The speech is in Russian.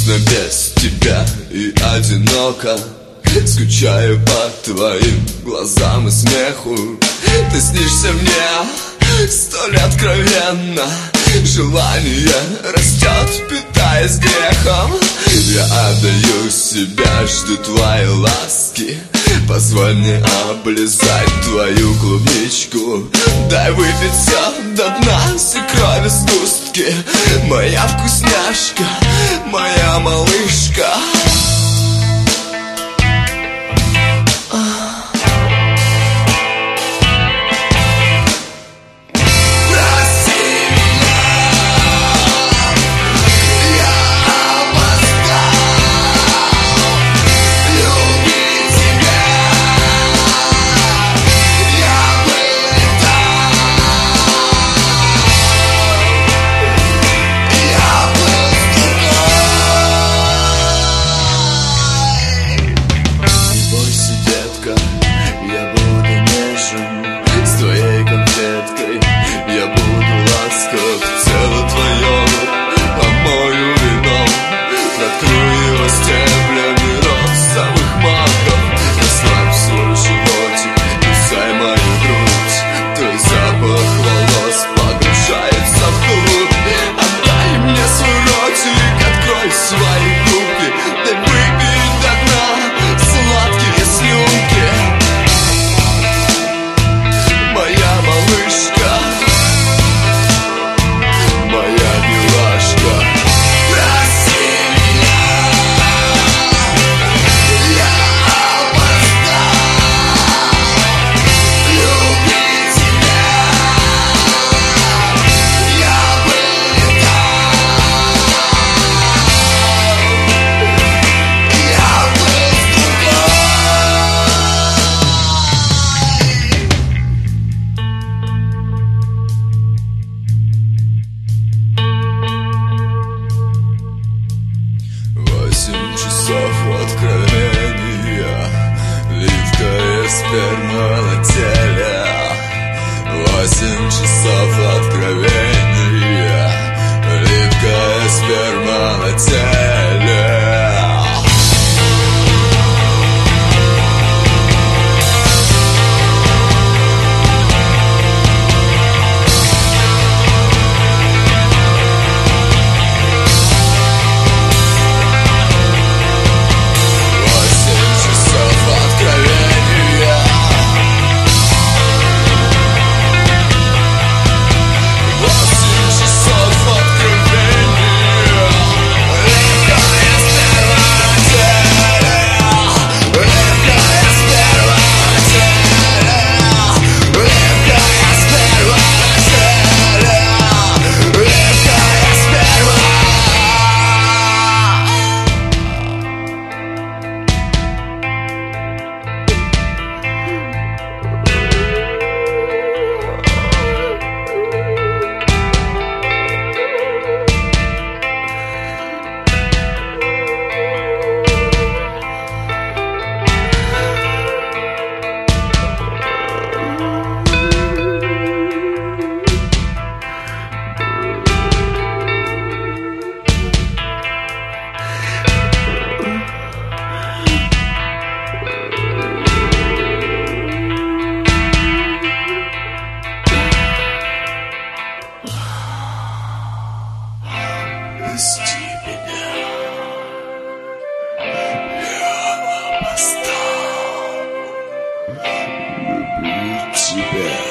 грустно без тебя и одиноко. Скучаю по твоим глазам и смеху. Ты снишься мне столь откровенно. Желание растет, питаясь грехом. Я отдаю себя, жду твоей ласки. Позволь мне облизать твою клубничку. Дай выпить все до дна, все крови сгустки. Моя вкусняшка, моя малышка. Тело твое помою вином, накрою его стеблями розовых маков. Расслабь свой животик, кусай мою грудь. Твой запах волос погружается вглубь. Отдай мне свой ротик, открой свои губки. Дай выпить до дна сладкие слюнки. Моя малышка, откровения, липкая сперма на теле. 8 часов откровения, липкая сперма на теле. Прости меня, я опоздал. Люблю тебя.